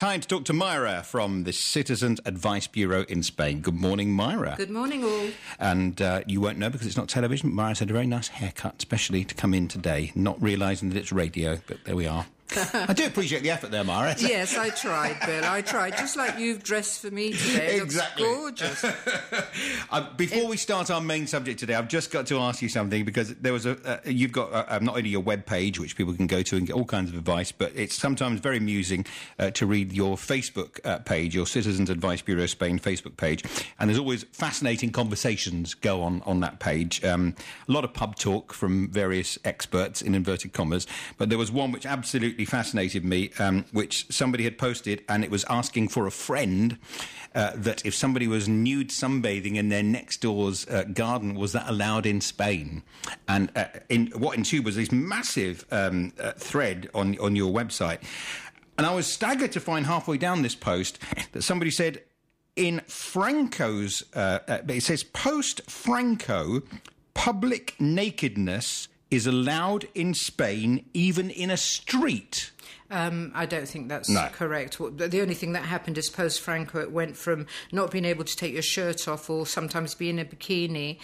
Time to talk to Myra from the Citizens Advice Bureau in Spain. Good morning, Myra. Good morning, all. And you won't know because it's not television, but Myra's had a very nice haircut, especially to come in today, not realising that it's radio, but there we are. I do appreciate the effort there, Myra. Yes, I tried, Bill. I tried. Just like you've dressed for me today. Exactly. Looks gorgeous. Before we start our main subject today, I've just got to ask you something because there was you've got not only your web page, which people can go to and get all kinds of advice, but it's sometimes very amusing to read your Facebook page, your Citizens Advice Bureau Spain Facebook page, and there's always fascinating conversations go on that page. A lot of pub talk from various experts, in inverted commas, but there was one which absolutely fascinated me, which somebody had posted, and it was asking for a friend that if somebody was nude sunbathing in their next door's garden, was that allowed in Spain? And what ensued was this massive thread on your website. And I was staggered to find halfway down this post that somebody said, in Franco's, it says, post-Franco, public nakedness is allowed in Spain, even in a street. I don't think that's No. correct. The only thing that happened is post-Franco, it went from not being able to take your shirt off or sometimes be in a bikini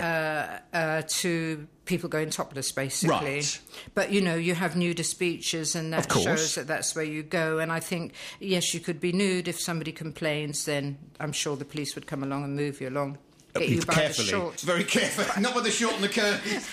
to people going topless, basically. Right. But, you have nudist beaches, and that shows that that's where you go. And I think, yes, you could be nude. If somebody complains, then I'm sure the police would come along and move you along. Get you by the short. Very carefully. Not with the short and the curlies.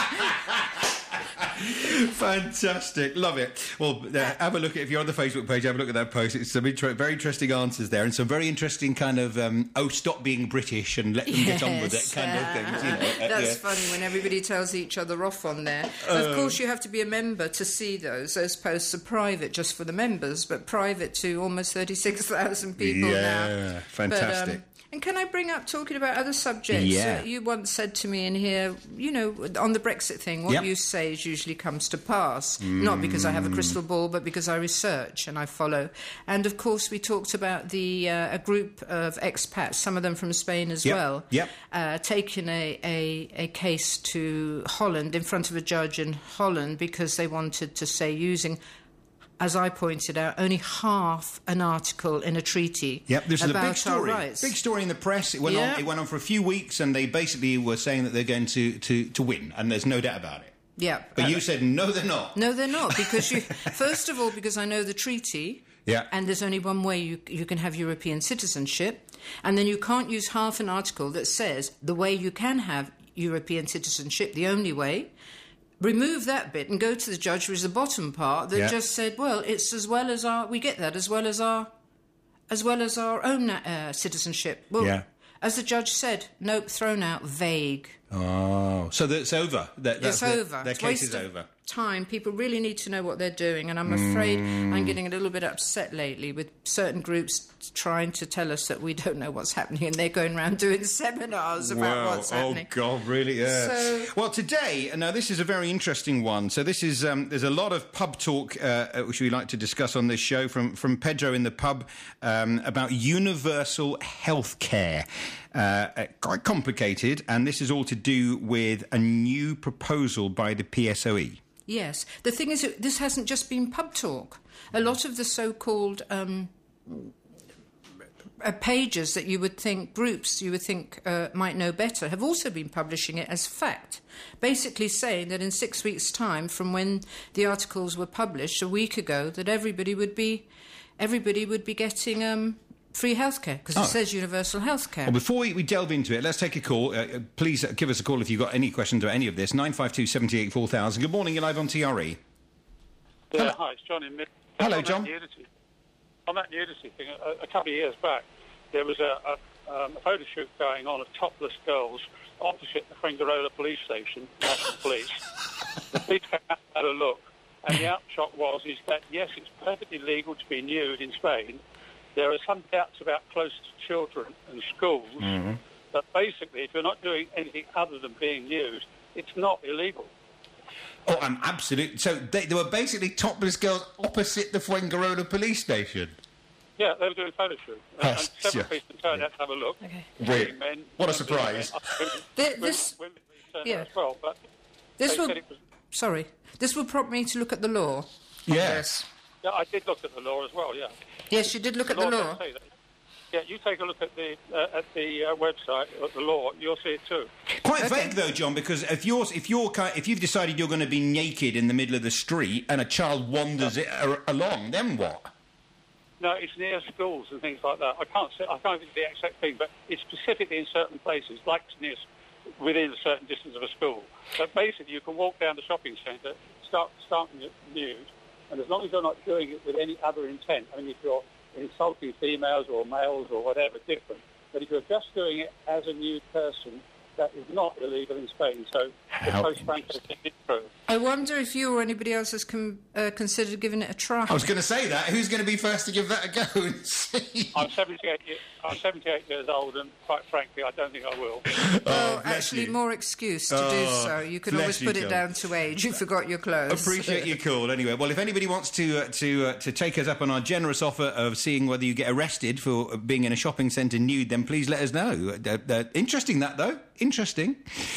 Fantastic. Love it. Well, have a look if you're on the Facebook page, have a look at that post. It's some very interesting answers there and some very interesting kind of, stop being British and let them get on with it kind of things. That's funny when everybody tells each other off on there. Of course, you have to be a member to see those. Those posts are private just for the members, but private to almost 36,000 people now. Yeah, fantastic. And can I bring up, talking about other subjects? Yeah. You once said to me in here, on the Brexit thing, what you say usually comes to pass. Not because I have a crystal ball, but because I research and I follow. And, of course, we talked about a group of expats, some of them from Spain as well, taking a case to Holland, in front of a judge in Holland, because they wanted to say using, as I pointed out, only half an article in a treaty. Yep, this is a big story. Our rights. Big story in the press. It went on for a few weeks, and they basically were saying that they're going to win, and there's no doubt about it. Yeah. But you said, no, they're not. No, they're not, because first of all, because I know the treaty, and there's only one way you can have European citizenship, and then you can't use half an article that says the way you can have European citizenship, the only way. Remove that bit and go to the judge, which is the bottom part, that just said, well, it's as well as we get that as well as our own citizenship. Well, as the judge said, nope, thrown out, vague. Oh, so it's over. It's over. Their case is over. Time. People really need to know what they're doing, and I'm afraid I'm getting a little bit upset lately with certain groups trying to tell us that we don't know what's happening, and they're going around doing seminars about what's happening. Oh God, really? Yeah. Well, today, now this is a very interesting one. So this is there's a lot of pub talk which we like to discuss on this show from Pedro in the pub about universal health care. Quite complicated, and this is all to do with a new proposal by the PSOE. Yes. The thing is, this hasn't just been pub talk. A lot of the so-called pages that you would think, groups you would think might know better, have also been publishing it as fact, basically saying that in 6 weeks' time from when the articles were published a week ago, that everybody would be getting free healthcare, because it says universal healthcare. Well, before we delve into it, let's take a call. Please give us a call if you've got any questions about any of this. 952 78 4000. Good morning, you're live on TRE. Yeah, hi, it's John in Mid. Hello, John. On that nudity thing, a couple of years back, there was a photo shoot going on of topless girls opposite the Fuengirola police station, National Police. The police had a look, and the upshot was that, yes, it's perfectly legal to be nude in Spain. There are some doubts about close to children and schools, but basically, if you're not doing anything other than being nude, it's not illegal. Oh, I'm absolutely... So they were basically topless girls opposite the Fuengirola police station? Yeah, they were doing a photo shoot. And several people turned out to have a look. Okay. Really? Men, what a surprise. Women turned out as well, but this will prompt me to look at the law. Yes. Yeah, I did look at the law as well, yeah. Yes, you did look at the law. Yeah, you take a look at the website, at the law, you'll see it too. Quite vague though, John, because if you've decided you're going to be naked in the middle of the street and a child wanders along, then what? No, it's near schools and things like that. I can't think the exact thing, but it's specifically in certain places, like within a certain distance of a school. But basically, you can walk down the shopping centre, start nude, and as long as you're not doing it with any other intent, I mean, if you're insulting females or males or whatever, different. But if you're just doing it as a nude person, that is not illegal in Spain. So the post-Franco thing is true. I wonder if you or anybody else has considered giving it a try. I was going to say that. Who's going to be first to give that a go and see? I'm 78 years old, and quite frankly, I don't think I will. Well, actually, more excuse to do so. You could always put it down to age. You forgot your clothes. Appreciate your call. Anyway, well, if anybody wants to take us up on our generous offer of seeing whether you get arrested for being in a shopping centre nude, then please let us know. Interesting, that, though. Interesting.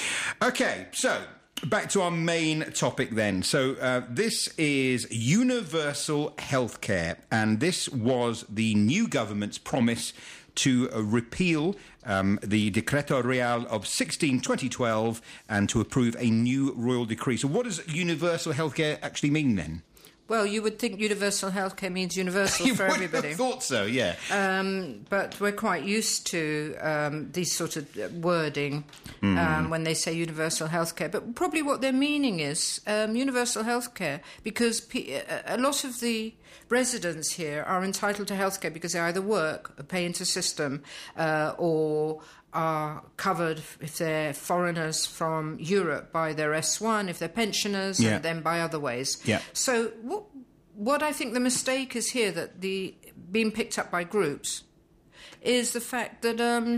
OK, so back to our main topic then. So this is universal healthcare, and this was the new government's promise to repeal the Decreto Real of 2012 and to approve a new royal decree. So what does universal healthcare actually mean then? Well, you would think universal healthcare means universal for everybody. I thought so, yeah. But we're quite used to these sort of wording when they say universal healthcare. But probably what their meaning is universal healthcare, because a lot of the residents here are entitled to healthcare because they either work, pay into system, or are covered if they're foreigners from Europe by their S1, if they're pensioners, and then by other ways. Yeah. So what I think the mistake is here, that being picked up by groups, is the fact that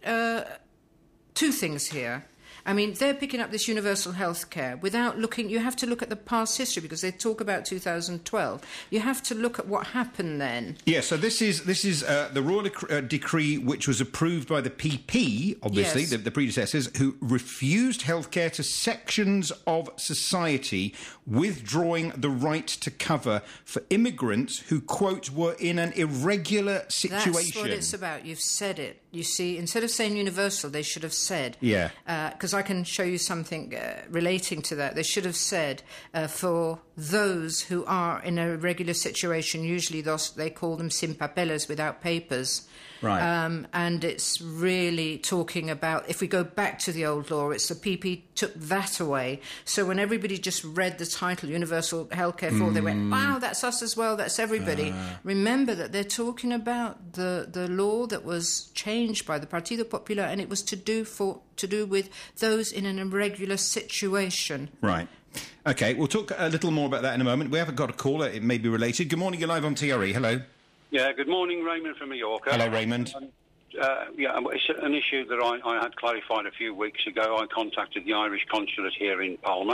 two things here. I mean, they're picking up this universal health care without looking... You have to look at the past history, because they talk about 2012. You have to look at what happened then. Yeah, so this is the royal decree which was approved by the PP, obviously, Yes. the predecessors, who refused healthcare to sections of society, withdrawing the right to cover for immigrants who, quote, were in an irregular situation. That's what it's about. You've said it. You see, instead of saying universal, they should have said... Yeah. Because I can show you something relating to that. They should have said for those who are in a irregular situation, usually they call them sin papeles, without papers. Right. And it's really talking about, if we go back to the old law, it's the PP took that away. So when everybody just read the title, Universal Healthcare for, they went, wow, that's us as well, that's everybody. Remember that they're talking about the law that was changed by the Partido Popular, and it was to do with those in an irregular situation. Right. OK, we'll talk a little more about that in a moment. We haven't got a caller. It may be related. Good morning, you're live on TRE. Hello. Yeah, good morning, Raymond from Mallorca. Hello, Raymond. It's an issue that I had clarified a few weeks ago. I contacted the Irish consulate here in Palma.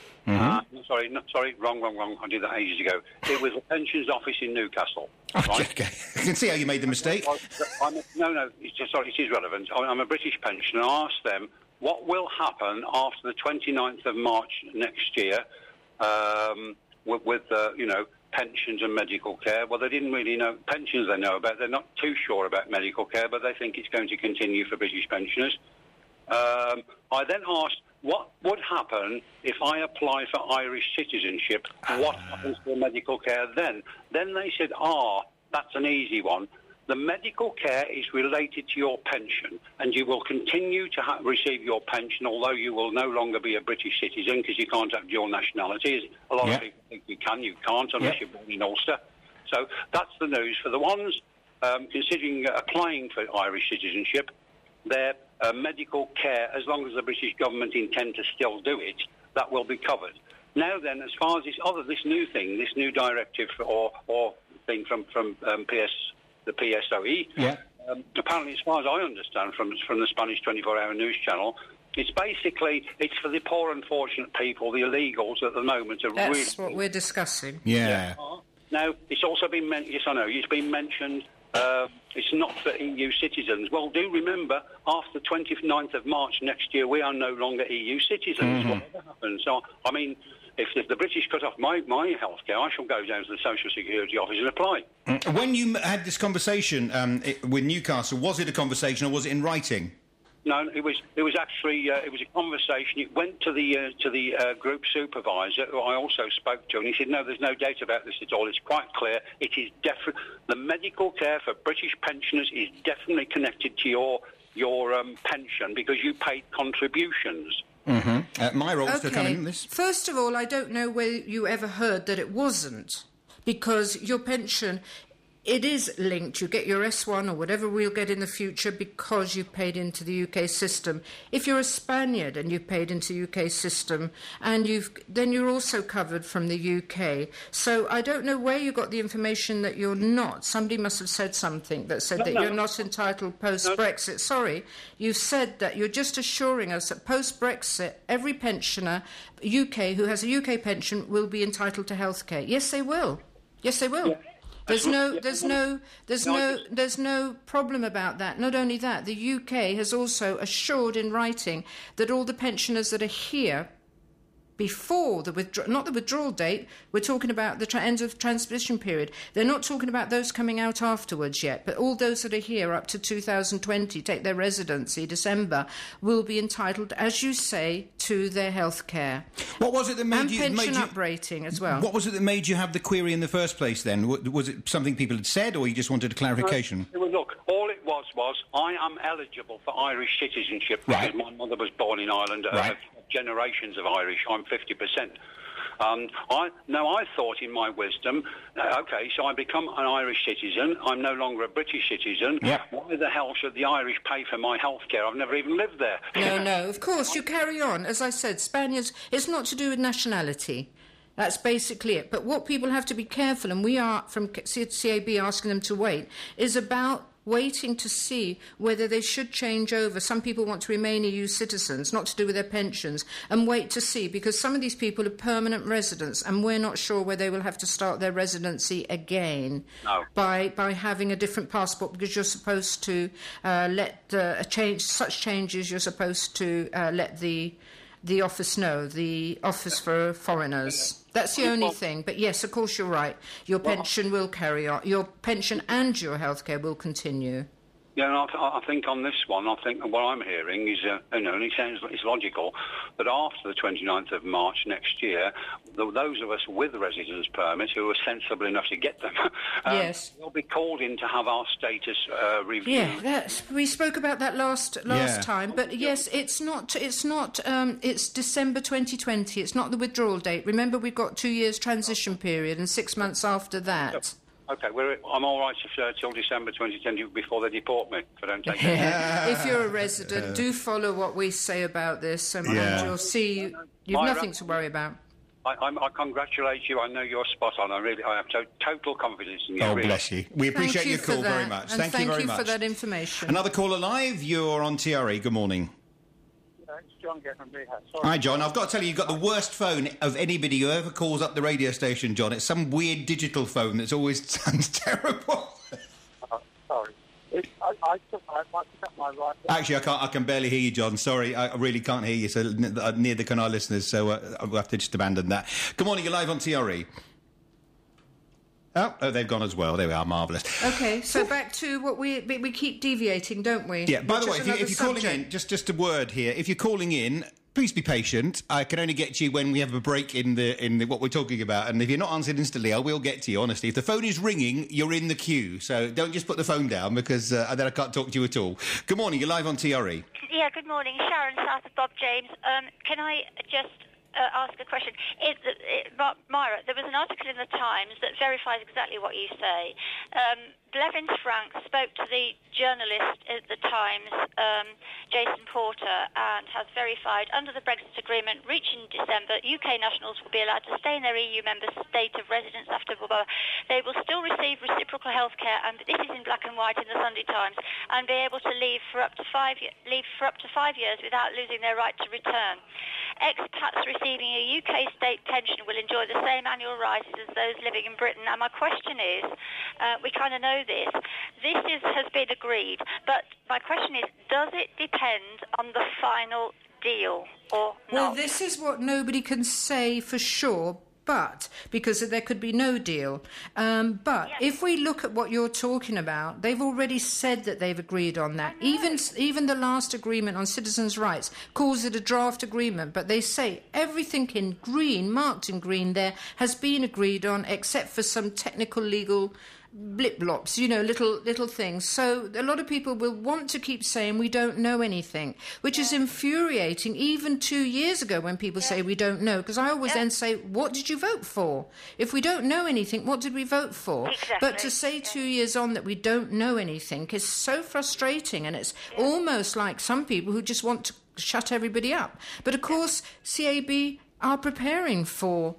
Sorry, wrong. I did that ages ago. It was a pensions office in Newcastle. Right? Okay. I can see how you made the mistake. It is relevant. I'm a British pensioner. I asked them what will happen after the 29th of March next year with pensions and medical care. Well, they didn't really know. Pensions they know about. They're not too sure about medical care, but they think it's going to continue for British pensioners. I then asked, what would happen if I apply for Irish citizenship? What happens to medical care then? Then they said, that's an easy one. The medical care is related to your pension, and you will continue to receive your pension, although you will no longer be a British citizen because you can't have dual nationality. A lot of people think you can't unless you're born in Ulster. So that's the news. For the ones considering applying for Irish citizenship, their medical care, as long as the British government intend to still do it, that will be covered. Now then, as far as this new directive or thing from the PSOE. Yeah. Apparently, as far as I understand from the Spanish 24-hour news channel, it's for the poor, unfortunate people, the illegals at the moment. That's what we're discussing. Yeah. Now, it's also been mentioned, yes, I know, it's been mentioned it's not for EU citizens. Well, do remember, after the 29th of March next year, we are no longer EU citizens. Whatever happens. So, I mean, if the British cut off my healthcare, I shall go down to the Social Security office and apply. When you had this conversation with Newcastle, was it a conversation or was it in writing? No, it was actually it was a conversation. It went to the group supervisor, who I also spoke to, and he said, "No, there's no data about this at all. It's quite clear. It is the medical care for British pensioners is definitely connected to your pension because you paid contributions." Mm-hmm. Myra wants to come in this. First of all, I don't know whether you ever heard that it wasn't, because your pension, it is linked. You get your S1 or whatever we'll get in the future because you've paid into the UK system. If you're a Spaniard and you've paid into the UK system, and then you're also covered from the UK. So I don't know where you got the information that you're not. Somebody must have said something that said that you're not entitled post-Brexit. Sorry, you said that you're just assuring us that post-Brexit, every pensioner, UK, who has a UK pension, will be entitled to healthcare. Yes, they will. Yes, they will. Yeah. There's no problem about that. Not only that, the UK has also assured in writing that all the pensioners that are here before not the withdrawal date, we're talking about the end of transition period. They're not talking about those coming out afterwards yet, but all those that are here up to 2020, take their residency, December, will be entitled, as you say, to their health care. What was it that made you... And pension uprating as well. What was it that made you have the query in the first place then? Was it something people had said, or you just wanted a clarification? Look, all it was I am eligible for Irish citizenship because my mother was born in Ireland. Generations of Irish. I'm 50%. I thought in my wisdom, OK, so I become an Irish citizen. I'm no longer a British citizen. Yeah. Why the hell should the Irish pay for my health care? I've never even lived there. No, of course, you carry on. As I said, Spaniards, it's not to do with nationality. That's basically it. But what people have to be careful, and we are, from CAB, asking them to wait, is about waiting to see whether they should change over. Some people want to remain EU citizens, not to do with their pensions, and wait to see, because some of these people are permanent residents, and we're not sure where they will have to start their residency again by having a different passport, because you're supposed to such changes, you're supposed to let the office know, the Office for Foreigners. That's the only thing. But yes, of course, you're right. Your pension will carry on. Your pension and your healthcare will continue. Yeah, and I think on this one, I think what I'm hearing is, and it sounds it's logical, that after the 29th of March next year, those of us with residence permits who are sensible enough to get them, will be called in to have our status reviewed. Yeah, we spoke about that last time. But yes, it's December 2020. It's not the withdrawal date. Remember, we've got 2 years transition period and 6 months after that. Yep. OK, I'm all right till December 2020 before they deport me, if I don't take it. If you're a resident, do follow what we say about this, and you'll see you've nothing to worry about. I congratulate you. I know you're spot on. I have total confidence in you. Oh, bless you. We appreciate your call very much. And thank you very much for that information. Another caller live. You're on TRE. Good morning. It's John here from Rehab. Hi, John. I've got to tell you, you've got the worst phone of anybody who ever calls up the radio station, John. It's some weird digital phone that's always sounds terrible. Sorry. I took my right... Actually, I can barely hear you, John. Sorry, I really can't hear you, so neither can our listeners, so I'll have to just abandon that. Good morning, you're live on TRE. Oh, they've gone as well. There we are, marvellous. OK, so back to what we keep deviating, don't we? Yeah, by the way, if you're calling in, just a word here. If you're calling in, please be patient. I can only get to you when we have a break in the what we're talking about. And if you're not answered instantly, I will get to you, honestly. If the phone is ringing, you're in the queue. So don't just put the phone down, because then I can't talk to you at all. Good morning, you're live on TRE. Yeah, good morning. Sharon, south of Bob James. Can I just... ask a question. Myra, there was an article in the Times that verifies exactly what you say. Blevins Frank spoke to the journalist at the Times, Jason Porter, and has verified under the Brexit agreement reaching December, UK nationals will be allowed to stay in their EU member state of residence after they will still receive reciprocal health care, and this is in black and white in the Sunday Times, and be able to leave for up to 5 years without losing their right to return. Expats receiving a UK state pension will enjoy the same annual rises as those living in Britain. Now, my question is, we kind of know this. This has been agreed, but my question is, does it depend on the final deal or not? Well, this is what nobody can say for sure, but because there could be no deal. But if we look at what you're talking about, they've already said that they've agreed on that. Even the last agreement on citizens' rights calls it a draft agreement, but they say everything in green, marked in green there, has been agreed on except for some technical legal blip-blops, little things. So a lot of people will want to keep saying we don't know anything, which is infuriating even 2 years ago when people say we don't know, because I always then say, what did you vote for? If we don't know anything, what did we vote for? Exactly. But to say 2 years on that we don't know anything is so frustrating, and it's almost like some people who just want to shut everybody up. But of course, CAB are preparing for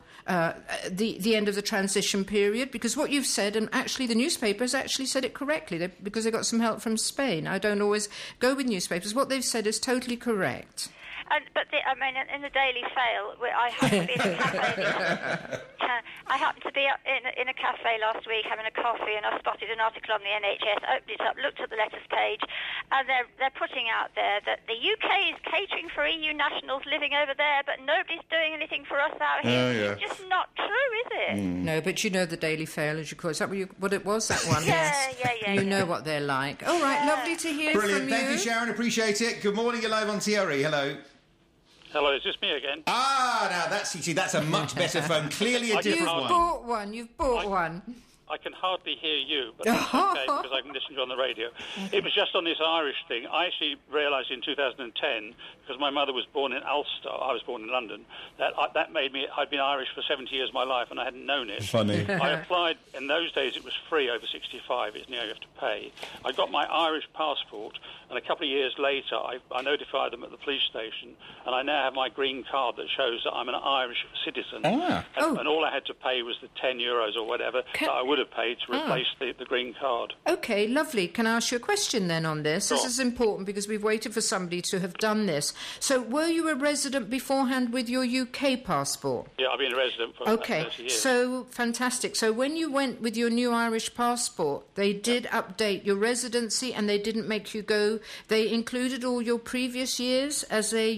the end of the transition period, because what you've said, and actually the newspapers actually said it correctly, because they got some help from Spain. I don't always go with newspapers. What they've said is totally correct. But in the Daily Fail, I happened to be in a cafe. I happened to be in a cafe last week having a coffee, and I spotted an article on the NHS. Opened it up, looked at the letters page, and they're putting out there that the UK is catering for EU nationals living over there, but nobody's doing anything for us out here. It's just not true, is it? No, but you know the Daily Fail, as you call it. Is that what it was? That one? Yeah. You know what they're like. All right, lovely to hear from you. Brilliant. Thank you, Sharon. Appreciate it. Good morning. You're live on TRE. Hello. Hello, is this me again? Now that's a much better phone. Clearly a different one. You've bought one. I can hardly hear you, but that's okay because I can listen to you on the radio. It was just on this Irish thing. I actually realised in 2010, because my mother was born in Ulster, I was born in London, that made me, I'd been Irish for 70 years of my life and I hadn't known it. Funny. I applied, in those days it was free, over 65, it's now you have to pay. I got my Irish passport, and a couple of years later I notified them at the police station, and I now have my green card that shows that I'm an Irish citizen. And all I had to pay was the €10 or whatever that I would have paid to replace the green card. OK, lovely. Can I ask you a question then on this? Sure. This is important because we've waited for somebody to have done this. So were you a resident beforehand with your UK passport? Yeah, I've been a resident for 30 years. So fantastic. So when you went with your new Irish passport, they did update your residency and they didn't make you go. They included all your previous years as a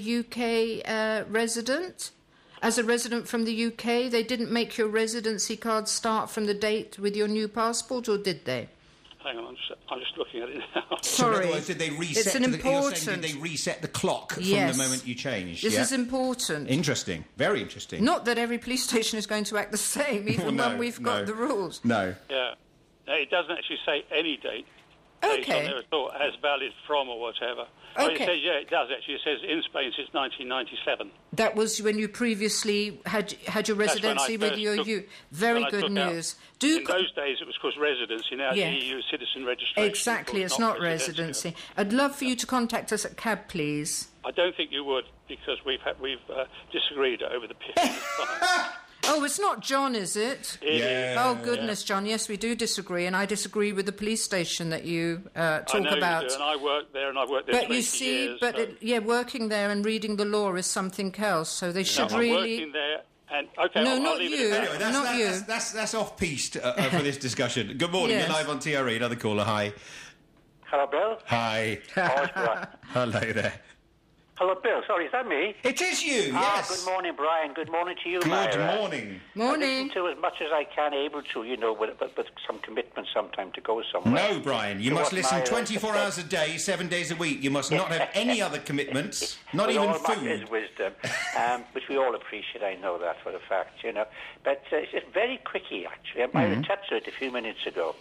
UK resident? As a resident from the UK, they didn't make your residency card start from the date with your new passport, or did they? Hang on, I'm just looking at it now. Sorry. So in other words, did they reset? It's an important. Did they reset the clock from the moment you changed? This is important. Interesting. Very interesting. Not that every police station is going to act the same, even when we've got the rules. No. Yeah. It doesn't actually say any date. Okay. On there at all, as valid from or whatever. Okay. Well, it says, it does actually. It says in Spain since 1997. That was when you previously had your residency with your Very good news. In those days, it was called residency. Now it's EU citizen registration. Exactly, it's not residency. I'd love for you to contact us at CAB, please. I don't think you would, because we've disagreed over the period of time. Oh, it's not John, is it? Oh, goodness, John. Yes, we do disagree, and I disagree with the police station that you talk about. I know you do, and I worked there, and I've worked there 20 years. Working there and reading the law is something else, so they should really... I'm working there, and... OK, no, I'll leave you. it Anyway, not you. That's off-piste for this discussion. Good morning, You're live on TRE. Another caller, hi. Hello, Bill. Hi. Hello there. Hello, Bill. Sorry, is that me? It is you, yes. Good morning, Brian. Good morning to you, Myra. Good morning. Morning. I listen to as much as I can, able to, with some commitment sometime to go somewhere. No, Brian, you must listen 24 hours a day, 7 days a week. You must not have any other commitments, not even food. With all Matt's wisdom, which we all appreciate, I know that for a fact, But it's just very quickie, actually. I touched on it a few minutes ago.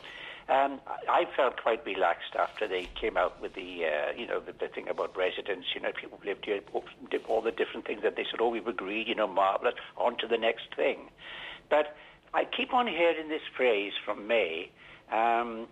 I felt quite relaxed after they came out with the thing about residents. People lived here, did all the different things that they said, we've agreed, marvellous, on to the next thing. But I keep on hearing this phrase from May, and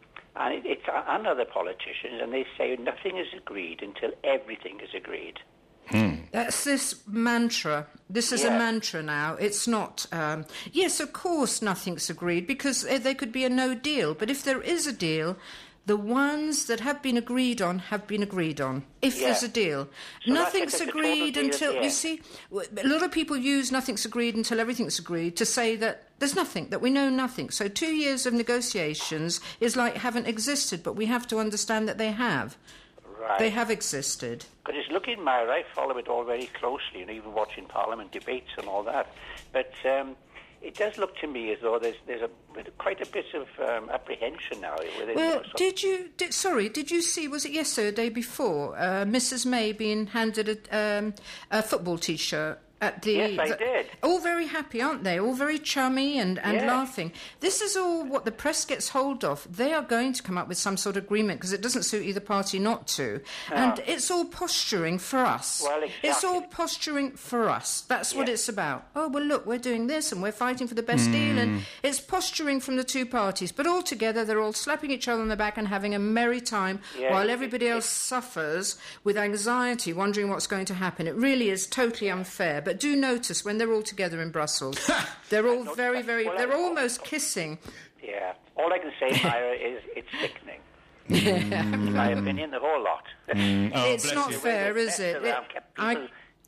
other politicians, and they say nothing is agreed until everything is agreed. That's this mantra. This is a mantra now. It's not, yes, of course nothing's agreed, because there could be a no deal. But if there is a deal, the ones that have been agreed on have been agreed on. If there's a deal. So nothing's agreed until, you see, a lot of people use nothing's agreed until everything's agreed to say that there's nothing, that we know nothing. So 2 years of negotiations is like haven't existed, but we have to understand that they have. Right. They have existed. Because it's looking, Myra, I follow it all very closely, and even watching Parliament debates and all that. But it does look to me as though there's quite a bit of apprehension now. Well, did you see, was it yesterday or the day before, Mrs May being handed a football T-shirt? Yes, I did. All very happy, aren't they? All very chummy and laughing. This is all what the press gets hold of. They are going to come up with some sort of agreement because it doesn't suit either party not to. No. And it's all posturing for us. Well, exactly. It's all posturing for us. That's what it's about. Oh, well, look, we're doing this and we're fighting for the best deal. And it's posturing from the two parties. But all together, they're all slapping each other on the back and having a merry time while everybody else suffers with anxiety, wondering what's going to happen. It really is totally unfair. But do notice when they're all together in Brussels, they're all they're almost kissing. Yeah. All I can say, Myra, is it's sickening. In my opinion, the whole lot. It's not fair, is it? In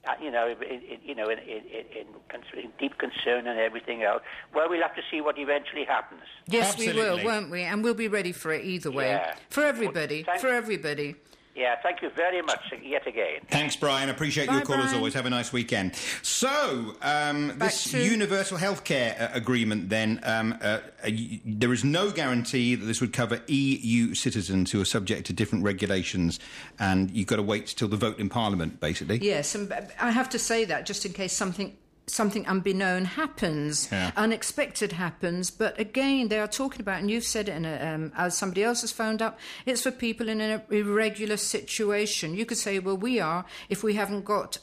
deep concern and everything else. Well, we'll have to see what eventually happens. Yes, Absolutely. we will, won't we? And we'll be ready for it either way. Yeah. For everybody. For everybody. Yeah, thank you very much yet again. Thanks, Brian. Appreciate your call as always. Have a nice weekend. So, this universal healthcare agreement, then, there is no guarantee that this would cover EU citizens who are subject to different regulations, and you've got to wait till the vote in Parliament, basically. Yes, and I have to say that just in case something unbeknown happens, unexpected happens. But again, they are talking about, and you've said it, as somebody else has found out, it's for people in an irregular situation. You could say, well, we are if we haven't got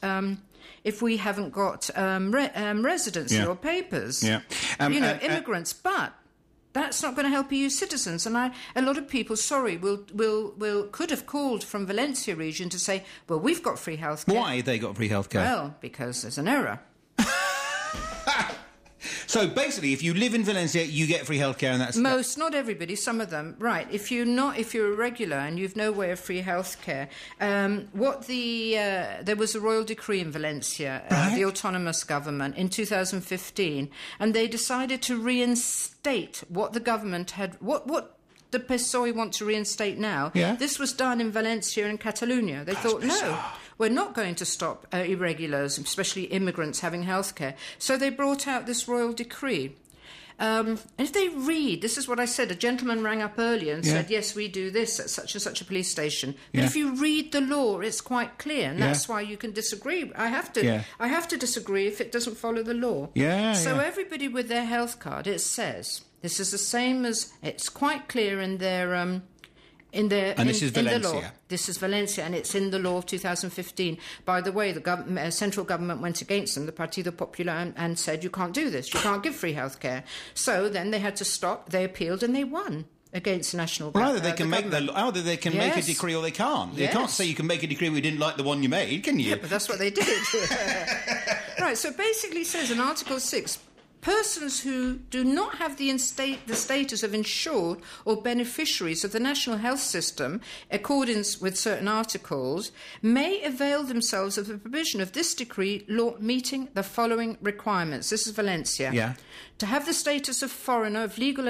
residency or papers, immigrants, but. That's not going to help EU citizens, and a lot of people, could have called from Valencia region to say, well, we've got free healthcare. Why they got free healthcare? Well, because there's an error. So basically, if you live in Valencia, you get free healthcare, and that's not everybody, some of them, right? If you're a regular and you've no way of free healthcare, there was a royal decree in Valencia, the autonomous government in 2015, and they decided to reinstate what the government had what the PSOE want to reinstate now. Yeah. This was done in Valencia and Catalonia. They thought, no, we're not going to stop irregulars, especially immigrants, having healthcare. So they brought out this royal decree. And if they read, this is what I said, a gentleman rang up earlier and said, yes, we do this at such and such a police station. But if you read the law, it's quite clear, and that's why you can disagree. I have to disagree if it doesn't follow the law. So everybody with their health card, it says, this is the same as, it's quite clear in their... And this is Valencia. This is Valencia, and it's in the law of 2015. By the way, the central government went against them, the Partido Popular, and said, you can't do this. You can't give free healthcare. So then they had to stop. They appealed, and they won against the national government. Either they can make make a decree or they can't. You can't say you can make a decree we didn't like the one you made, can you? Yeah, but that's what they did. Right, so basically it says in Article 6... persons who do not have the status of insured or beneficiaries of the national health system, accordance with certain articles, may avail themselves of the provision of this decree law meeting the following requirements. This is Valencia. Yeah. To have the status of foreigner of legal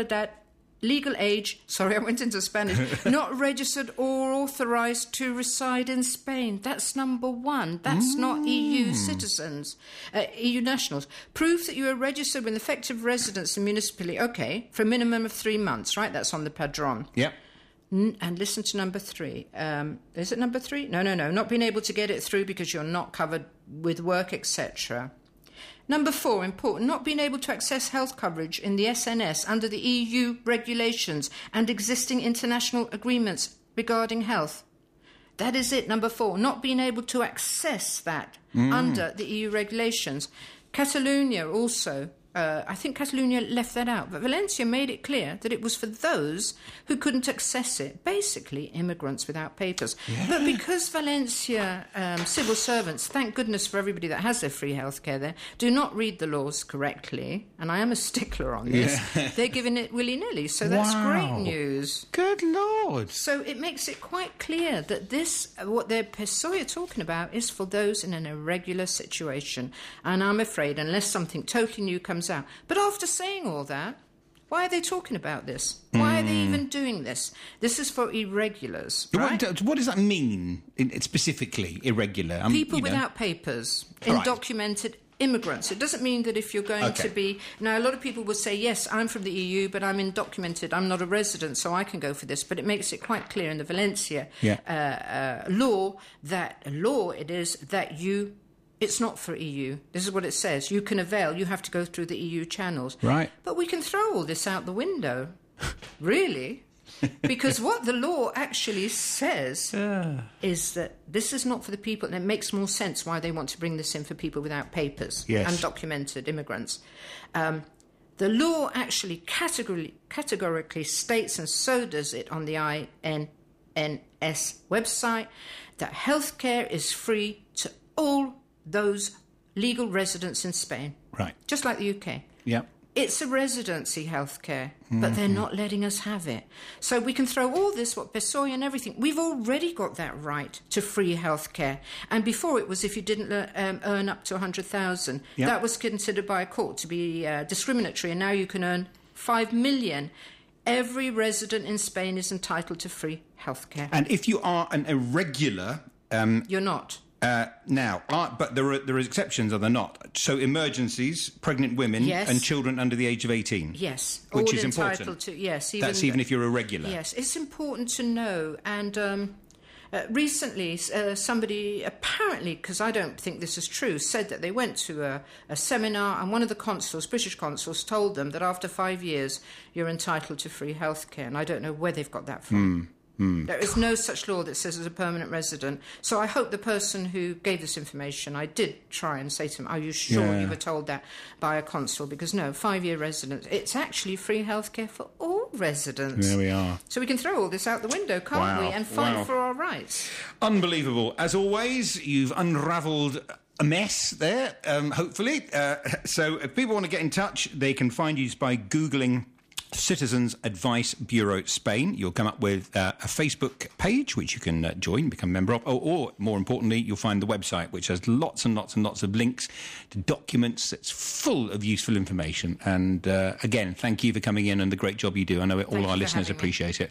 age, I went into Spanish, not registered or authorised to reside in Spain. That's number one. That's not EU citizens, EU nationals. Proof that you are registered with effective residence in municipality, for a minimum of 3 months, right? That's on the Padron. Yep. And listen to number 3. Is it number 3? No. Not being able to get it through because you're not covered with work, etc. Number 4, important, not being able to access health coverage in the SNS under the EU regulations and existing international agreements regarding health. That is it, number 4, not being able to access that under the EU regulations. Catalonia also, I think Catalonia left that out, but Valencia made it clear that it was for those who couldn't access it, basically immigrants without papers. Yeah. But because Valencia civil servants, thank goodness for everybody that has their free healthcare there, do not read the laws correctly, and I am a stickler on this, they're giving it willy-nilly, so that's great news. Good Lord. So it makes it quite clear that this, what they're PSOE talking about, is for those in an irregular situation. And I'm afraid, unless something totally new comes out. But after saying all that, Why are they talking about this? Why are they even doing this? This is for irregulars, right? What does that mean, specifically, irregular? People without papers, undocumented immigrants. It doesn't mean that if you're going to be... Now, a lot of people will say, yes, I'm from the EU, but I'm undocumented. I'm not a resident, so I can go for this. But it makes it quite clear in the Valencia law it is that you... It's not for EU. This is what it says. You can avail. You have to go through the EU channels. Right. But we can throw all this out the window. Really? Because what the law actually says is that this is not for the people, and it makes more sense why they want to bring this in for people without papers, undocumented immigrants. The law actually categorically states, and so does it on the INS website, that healthcare is free to all those legal residents in Spain. Right. Just like the UK. Yeah. It's a residency healthcare, but they're not letting us have it. So we can throw all this, PSOE and everything. We've already got that right to free healthcare. And before it was if you didn't earn up to 100,000. Yep. That was considered by a court to be discriminatory. And now you can earn 5 million. Every resident in Spain is entitled to free healthcare. And if you are an irregular... You're not. But there are exceptions, are there not? So emergencies, pregnant women and children under the age of 18. Yes. Which all is entitled important. To, yes. Even if you're irregular. Yes, it's important to know. And recently, somebody apparently, because I don't think this is true, said that they went to a seminar and one of the consuls, British consuls, told them that after 5 years you're entitled to free healthcare. And I don't know where they've got that from. There is no such law that says as a permanent resident. So I hope the person who gave this information, I did try and say to him, are you sure you were told that by a consul? Because no, 5-year residence, it's actually free healthcare for all residents. There we are. So we can throw all this out the window, can't we? And fight for our rights. Unbelievable. As always, you've unravelled a mess there, hopefully. So if people want to get in touch, they can find you by Googling Citizens Advice Bureau Spain. You'll come up with a Facebook page which you can join, become a member of, or more importantly, you'll find the website which has lots and lots and lots of links to documents. It's full of useful information. And again, thank you for coming in and the great job you do. I know all our listeners appreciate it.